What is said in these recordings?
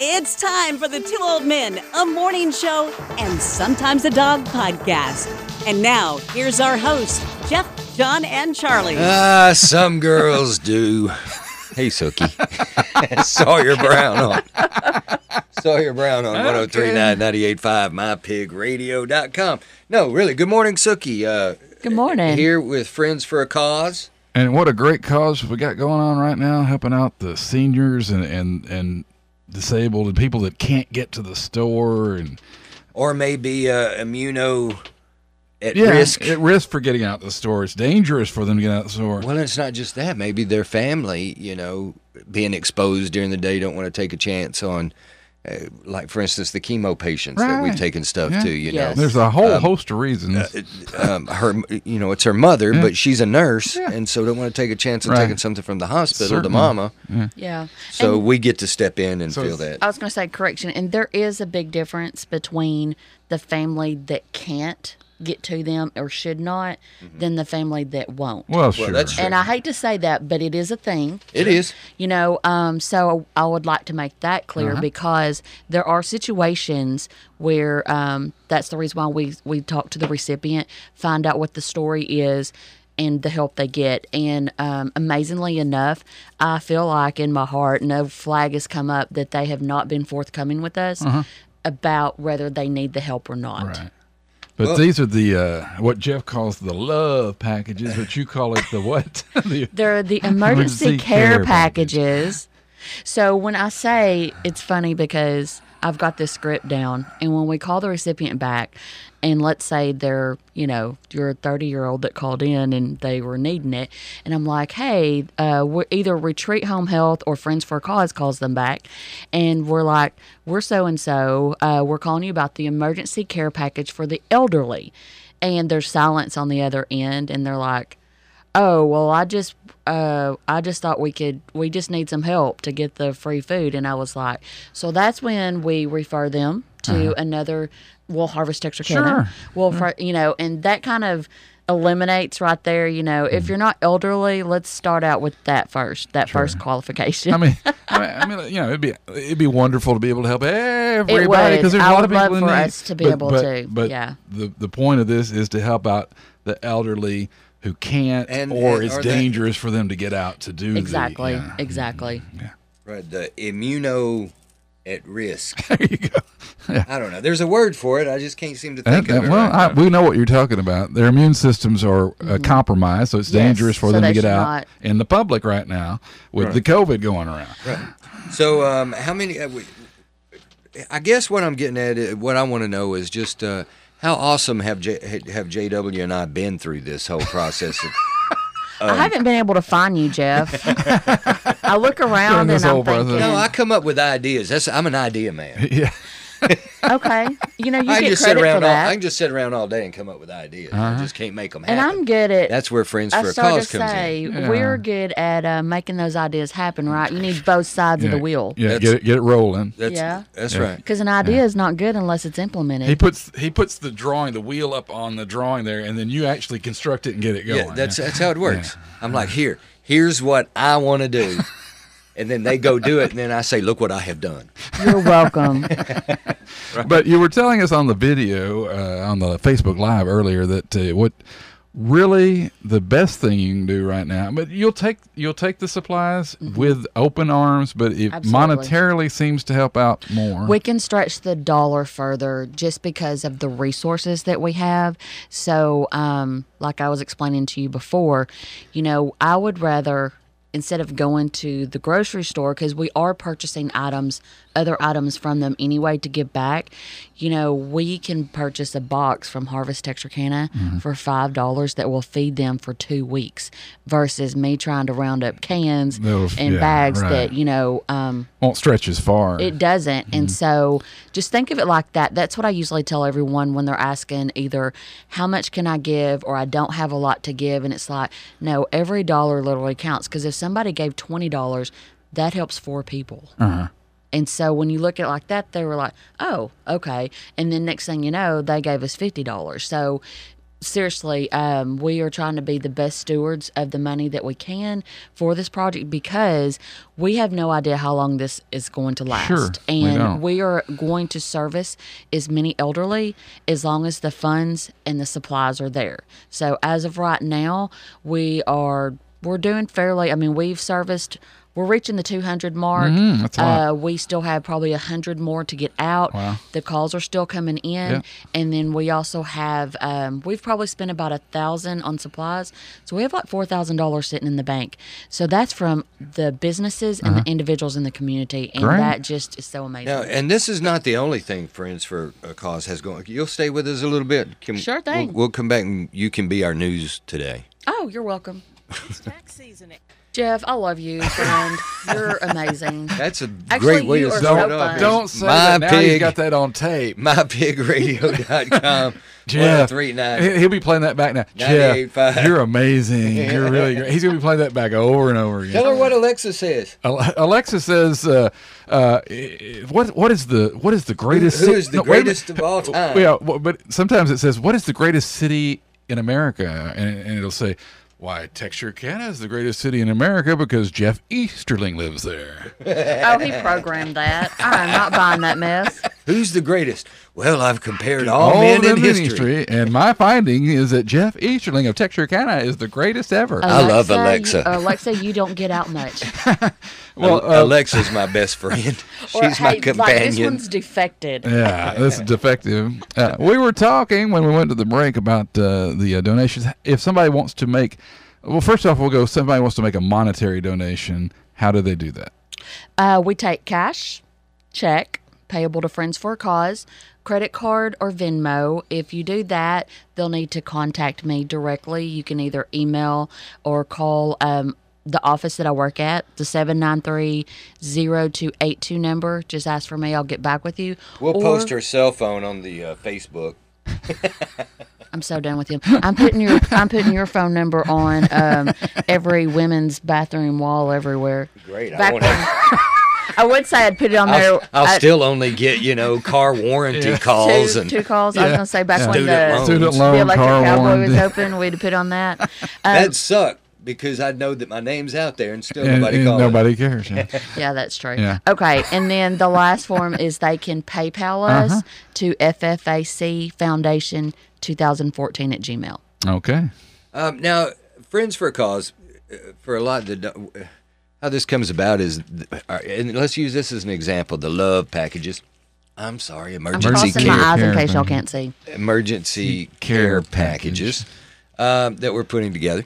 It's time for the Two Old Men, a morning show, and sometimes a dog podcast. And now, here's our hosts, Jeff, John, and Charlie. Some girls do. Hey, Sookie. Sawyer Brown on 1039 98.5 mypigradio.com. No, really, good morning, Sookie. Good morning. Here with Friends for a Cause. And what a great cause we got going on right now, helping out the seniors and disabled and people that can't get to the store. Or maybe immuno at risk. At risk for getting out the store. It's dangerous for them to get out the store. Well, it's not just that. Maybe their family, being exposed during the day, don't want to take a chance on, like, for instance, the chemo patients that we've taken stuff to, Yes. There's a whole host of reasons. It's her mother, but she's a nurse, and so don't want to take a chance on taking something from the hospital to mama. Yeah. So And we get to step in and feel that. I was going to say correction, and there is a big difference between the family that can't get to them or should not than the family that won't. Well, sure. That's true. And I hate to say that, but it is a thing. It is. So I would like to make that clear because there are situations where that's the reason why we talk to the recipient, find out what the story is and the help they get. And amazingly enough, I feel like in my heart, no flag has come up that they have not been forthcoming with us about whether they need the help or not. Right. But these are the what Jeff calls the love packages, but you call it the what? They're the emergency care packages. So when I say, it's funny because I've got this script down, and when we call the recipient back, and let's say they're, you're a 30-year-old that called in and they were needing it, and I'm like, hey, we're either Retreat Home Health or Friends for a Cause calls them back, and we're like, we're so-and-so, we're calling you about the emergency care package for the elderly, and there's silence on the other end, and they're like, oh, well, I just thought we just need some help to get the free food. And I was like, so that's when we refer them to another, Harvest Texarkana. And that kind of eliminates right there, if you're not elderly, let's start out with that first, first qualification. I mean, it'd be wonderful to be able to help everybody because there's a lot of people in need. For us to be able to. But the point of this is to help out the elderly who can't, or it's dangerous for them to get out to do exactly. Yeah. Right, the immuno at risk. There you go. Yeah. I don't know. There's a word for it. I just can't seem to think of it. Well, we know what you're talking about. Their immune systems are compromised, so it's dangerous for them to get out in the public right now with the COVID going around. Right. So how many... I guess what I'm getting at, what I want to know is just... how awesome have JW and I been through this whole process? I haven't been able to find you, Jeff. I look around and I'm thinking... No, I come up with ideas. I'm an idea man. Yeah. Okay. You get credit for that. I can just sit around all day and come up with ideas. I just can't make them happen. And I'm good at... That's where Friends for a Cause comes in. We're good at making those ideas happen, right? You need both sides of the wheel. Yeah, get it rolling. That's right. Because an idea is not good unless it's implemented. He puts the wheel up on the drawing there, and then you actually construct it and get it going. Yeah, that's how it works. Yeah. I'm like, here's what I want to do. And then they go do it, and then I say, look what I have done. You're welcome. Right. But you were telling us on the video, on the Facebook Live earlier, that what really the best thing you can do right now, but you'll take the supplies with open arms, but it monetarily seems to help out more. We can stretch the dollar further just because of the resources that we have. So, like I was explaining to you before, I would rather... instead of going to the grocery store, because we are purchasing other items from them anyway to give back, we can purchase a box from Harvest Texarkana for $5 that will feed them for 2 weeks versus me trying to round up cans and bags that, won't stretch as far. It doesn't. And so just think of it like that. That's what I usually tell everyone when they're asking either how much can I give or I don't have a lot to give. And it's like, no, every dollar literally counts, because if somebody gave $20, that helps 4 people. And so when you look at it like that, they were like, oh, okay. And then next thing you know, they gave us $50. So seriously, we are trying to be the best stewards of the money that we can for this project because we have no idea how long this is going to last. Sure, and we are going to service as many elderly as long as the funds and the supplies are there. So as of right now, we're doing fairly. I mean, we're reaching the 200 mark. That's a lot. We still have probably 100 more to get out. Wow. The calls are still coming in. Yeah. And then we also have, we've probably spent about $1,000 on supplies. So we have like $4,000 sitting in the bank. So that's from the businesses and the individuals in the community. And Great. that just is so amazing. Now, and this is not the only thing Friends for a Cause has going. You'll stay with us a little bit. Sure thing. We'll come back and you can be our news today. Oh, you're welcome. It's tax season. Jeff, I love you, friend. You're amazing. That's a Actually, great way you to are start so off. fun. Don't say My that. Now you Pig. got that on tape. MyPigRadio.com. Jeff, 1039. he'll be playing that back now. 98.5. Jeff, you're amazing. You're really great. He's going to be playing that back over and over again. Tell her what Alexa says. Alexa says, "What is the greatest? Who is the No, wait a greatest minute. of all time? Yeah, but sometimes it says, "What is the greatest city in America?" And it'll say, "Why, Texarkana is the greatest city in America because Jeff Easterling lives there." Oh, he programmed that. I'm not buying that mess. Who's the greatest? Well, I've compared all men in history. and my finding is that Jeff Easterling of Texarkana is the greatest ever. I love Alexa. Alexa, you don't get out much. Well, Alexa's my best friend. Or, She's my hey, like, this companion. one's defected. Yeah, this is defective. We were talking when we went to the break about the donations. If somebody wants to make, well, first off, we'll go. Somebody wants to make a monetary donation. How do they do that? We take cash, check, payable to Friends for a Cause, credit card, or Venmo. If you do that, they'll need to contact me directly. You can either email or call the office that I work at, the 793-0282 number. Just ask for me. I'll get back with you. We'll Or- post her cell phone on the Facebook. I'm so done with him. I'm putting your phone number on every women's bathroom wall everywhere. Great. Back when, I would say I'd put it on there. I'll I'd- still only get, car warranty calls and two calls. I was going to say back when Student the loans. Student the loan, electric car cowboy warranty. was open, we'd put on that. that'd suck because I'd know that my name's out there and still And nobody calls. nobody cares. Yeah. Yeah, that's true. Yeah. Okay, and then the last form is they can PayPal us to FFAC Foundation 2014 at Gmail. Okay. Now, Friends for a Cause, for a lot of how this comes about is, and let's use this as an example, the love packages. I'm sorry, I'm emergency crossing my care, eyes in care case y'all thing. can't see. emergency Care care packages that we're putting together.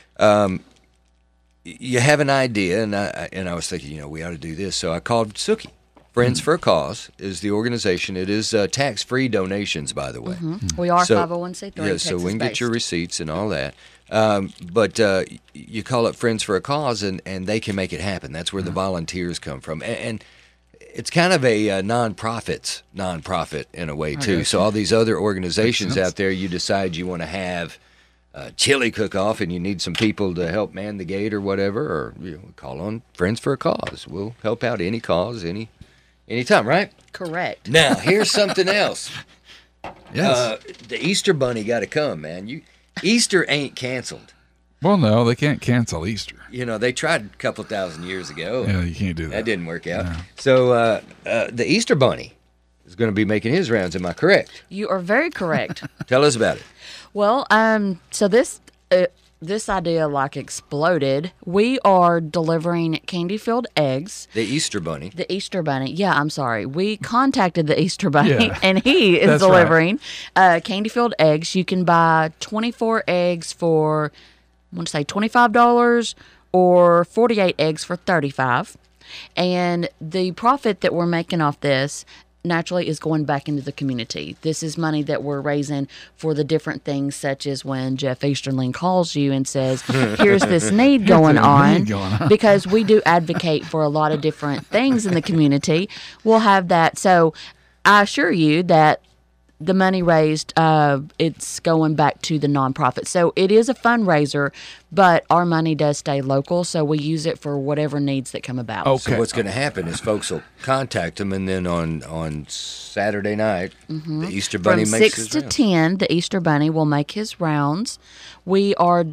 You have an idea, and I was thinking, we ought to do this. So I called Suki. Friends for a Cause is the organization. It is tax-free donations, by the way. We are So- 501c3. Yeah, so we can get your Texas-based. receipts and all that. But you call it Friends for a Cause, and they can make it happen. That's where the volunteers come from. And it's kind of a nonprofit in a way, too. So all these other organizations out there, you decide you want to have chili cook-off and you need some people to help man the gate or whatever, or call on Friends for a Cause. We'll help out any cause, anytime, right? Correct. Now, here's something else. Yes. The Easter Bunny got to come, man. Easter ain't canceled. Well, no, they can't cancel Easter. They tried a couple thousand years ago. Yeah, you can't do that. That didn't work out. So the Easter Bunny is going to be making his rounds. Am I correct? You are very correct. Tell us about it. Well, so this idea exploded. We are delivering candy-filled eggs. The Easter Bunny. The Easter Bunny. Yeah, I'm sorry. We contacted the Easter Bunny, Yeah. and he is That's delivering candy-filled eggs. You can buy 24 eggs for, I want to say $25, or 48 eggs for $35. And the profit that we're making off this naturally is going back into the community. This is money that we're raising for the different things, such as when Jeff Easterling calls you and says, here's this need going on. Because we do advocate for a lot of different things in the community. We'll have that. So I assure you that the money raised, it's going back to the nonprofit. So it is a fundraiser, but our money does stay local, so we use it for whatever needs that come about. Okay. So what's going to happen is folks will contact them, and then on Saturday night, the Easter Bunny From makes 6 his to rounds. 10, the Easter Bunny will make his rounds. We are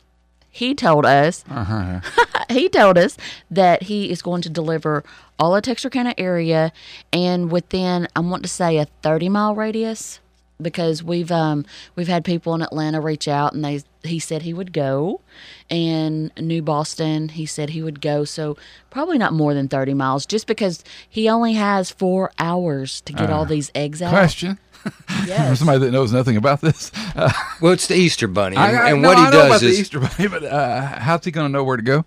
he told us he told us that he is going to deliver all of Texarkana area and within, I want to say, a 30-mile radius, because we've had people in Atlanta reach out and he said he would go, and New Boston he said he would go, so probably not more than 30 miles, just because he only has 4 hours to get all these eggs out. Question. Yes. For somebody that knows nothing about this. Well, it's the Easter Bunny, and no, what I he know about does the is Easter Bunny, but how's he going to know where to go?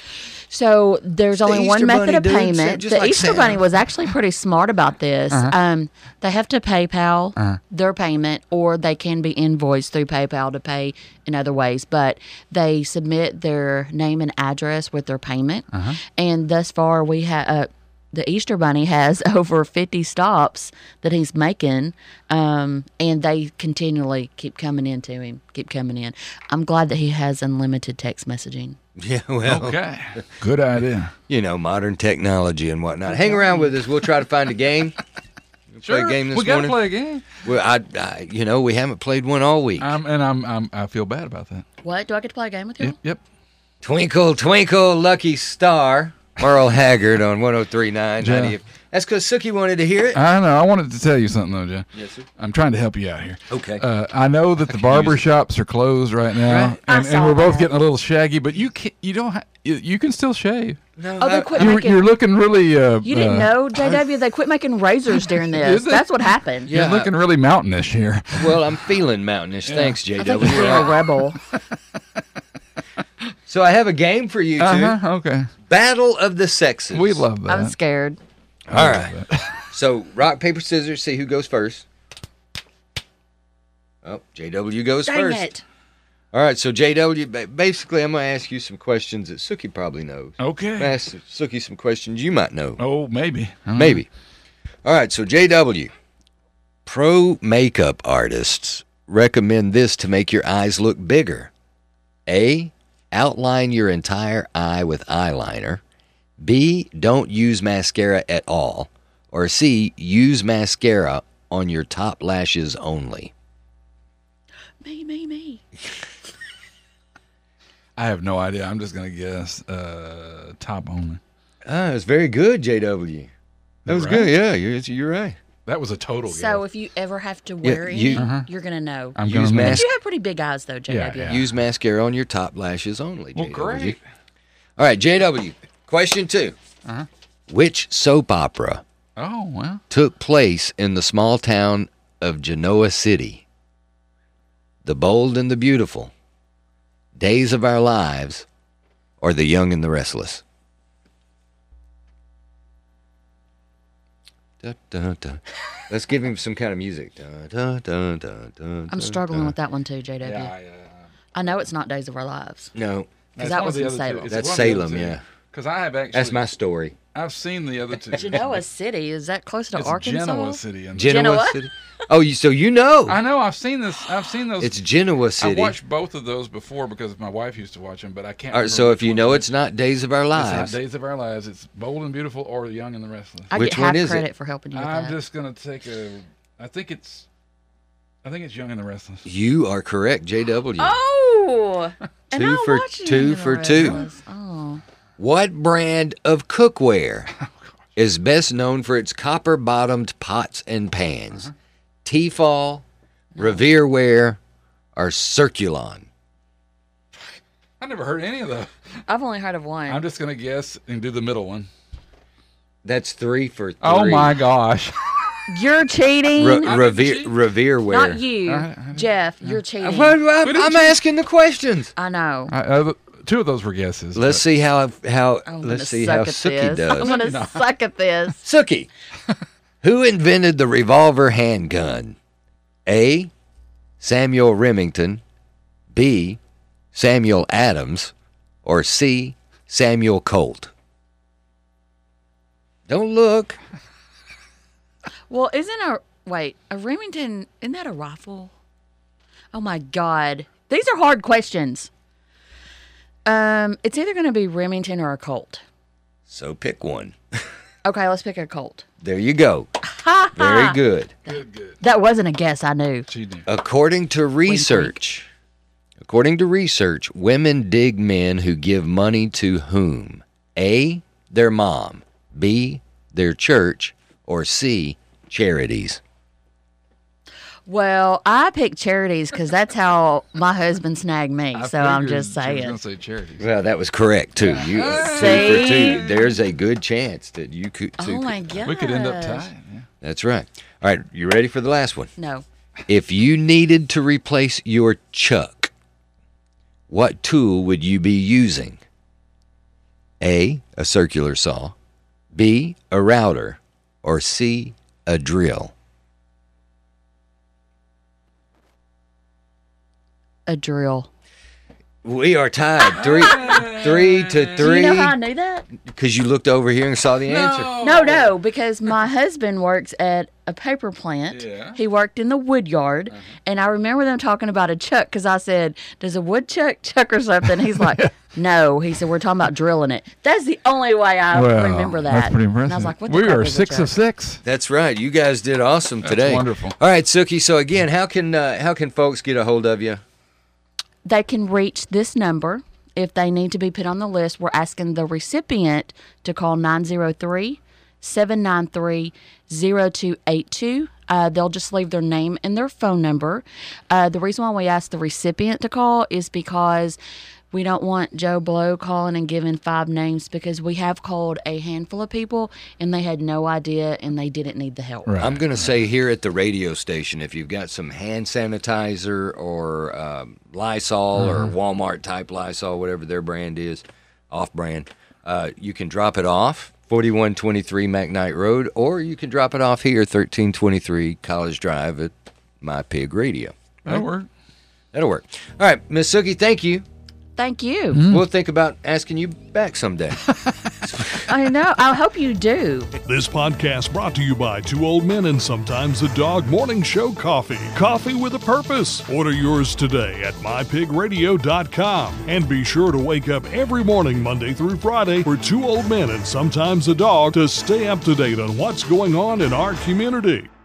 So there's only one Easter method Bunny, of dude, payment. just The like Easter Santa. Bunny was actually pretty smart about this. They have to PayPal their payment, or they can be invoiced through PayPal to pay in other ways. But they submit their name and address with their payment. And thus far, we have the Easter Bunny has over 50 stops that he's making, and they continually keep coming in to him, keep coming in. I'm glad that he has unlimited text messaging. yeah, well, Okay. Good idea. modern technology and whatnot. Hang around with us. We'll try to find a game. We'll play a game this we got to morning. play a game. Well, we haven't played one all week. I feel bad about that. What? Do I get to play a game with you? Yep. Twinkle, twinkle, lucky star. Merle Haggard on 103.9. Yeah. That's because Sookie wanted to hear it. I know. I wanted to tell you something, though, Jen. Yes, sir. I'm trying to help you out here. Okay. I know that the barber shops are closed right now, Right. I and saw we're both that. getting a little shaggy. But you don't. You can still shave. No, Oh, they quit You're, making. you're looking really. You didn't know, JW? They quit making razors during this. Is it? That's what happened. Yeah. You're looking really mountainish here. Well, I'm feeling mountainish. Thanks, I think JW. you're being a rebel. So I have a game for you two. Okay. Battle of the Sexes. We love that. I'm scared. All right. So rock, paper, scissors. See who goes first. Oh, JW goes Dang first. it. All right. So JW, basically, I'm going to ask you some questions that Sookie probably knows. I'm Okay. gonna ask Sookie some questions you might know. Oh, maybe. I don't know. Maybe. All right. So JW, pro makeup artists recommend this to make your eyes look bigger. A, outline your entire eye with eyeliner. B, don't use mascara at all. Or C, use mascara on your top lashes only. Me. I have no idea. I'm just gonna guess top only. Ah, it's very good, JW. That was Right? good. Yeah, you're right. That was a total So guess. if you ever have to wear any, you're going to know. I'm use gonna mas- You have pretty big eyes, though, JW. Yeah. Use mascara on your top lashes only, Well, JW. great. All right, JW. Question 2. Which soap opera Oh well. took place in the small town of Genoa City? The Bold and the Beautiful, Days of Our Lives, or The Young and the Restless? Dun, dun, dun. Let's give him some kind of music. Dun, dun, dun, dun, dun, I'm dun, struggling dun. with that one, too, JW. I know it's not Days of Our Lives. No, Because that was in Salem. That's Salem, yeah. Because I have actually. That's my story. I've seen the other two. Genoa City, is that close to It's Arkansas? Genoa City. Genoa? City. Oh, so you know. I know. I've seen this. I've seen those. It's Genoa I City. watched both of those before because my wife used to watch them, but I can't. All right, remember so if which you one know it it's not Days of Our is. It's Lives, not Days of Our Lives. It's Bold and Beautiful or The Young and the Restless. I Which get one half is it? credit for helping you with I'm that. just gonna take a. I think it's Young and the Restless. you are correct, JW. Oh! And Two I for- watched two Young and the for two. Restless. Oh. What brand of cookware is best known for its copper-bottomed pots and pans? Tefal, Revereware, or Circulon? I never heard any of those. I've only heard of one. I'm just gonna guess and do the middle one. That's 3 for 3. Oh my gosh! You're cheating. Revereware. Not you, All right. Jeff. You're cheating. I'm asking the questions. I know. Two of those were guesses. Let's but- see how I'm gonna let's see suck how at Sookie this. I'm does. gonna suck at this. Sookie, who invented the revolver handgun? A, Samuel Remington, B, Samuel Adams, or C, Samuel Colt? Don't look. Well, isn't Wait, a Remington, isn't that a rifle? Oh my God. These are hard questions. It's either going to be Remington or a Colt. So pick one. Okay, let's pick a Colt. There you go. Very good. Good. That wasn't a guess, I knew. She knew. According to research, women dig men who give money to whom? A, their mom, B, their church, or C, charities. Well, I picked charities because that's how my husband snagged me. I So I'm figured just She was saying. going to say charities. Well, that was correct, too. You 2 for See? 2. There's a good chance that you could. Oh my God. We could end up tied. Yeah. That's right. All right, you ready for the last one? No. If you needed to replace your chuck, what tool would you be using? A, a circular saw, B, a router, or C, a drill? A drill. We are tied 3 to 3. Do you know how I knew that? Because you looked over here and saw the answer. No, because my husband works at a paper plant. Yeah. He worked in the wood yard, and I remember them talking about a chuck because I said, "Does a woodchuck chuck or something?" He's like, "No." He said, "We're talking about drilling it." That's the only way I remember that. That's pretty impressive. And I was like, "What the we crap are is a 6 chuck?" of 6. That's right. You guys did awesome today. wonderful. All right, Suki. So again, how can folks get a hold of you? They can reach this number if they need to be put on the list. We're asking the recipient to call 903-793-0282. They'll just leave their name and their phone number. The reason why we ask the recipient to call is because we don't want Joe Blow calling and giving 5 names, because we have called a handful of people and they had no idea and they didn't need the help. Right. I'm going to say here at the radio station, if you've got some hand sanitizer or Lysol or Walmart type Lysol, whatever their brand is, off-brand, you can drop it off 4123 McKnight Road, or you can drop it off here 1323 College Drive at My Pig Radio. That'll work. That'll work. All right, Miss Suki, thank you. Thank you. We'll think about asking you back someday. I know. I hope you do. This podcast brought to you by 2 Old Men and Sometimes a Dog Morning Show Coffee. Coffee with a purpose. Order yours today at mypigradio.com. And be sure to wake up every morning, Monday through Friday, for 2 Old Men and Sometimes a Dog to stay up to date on what's going on in our community.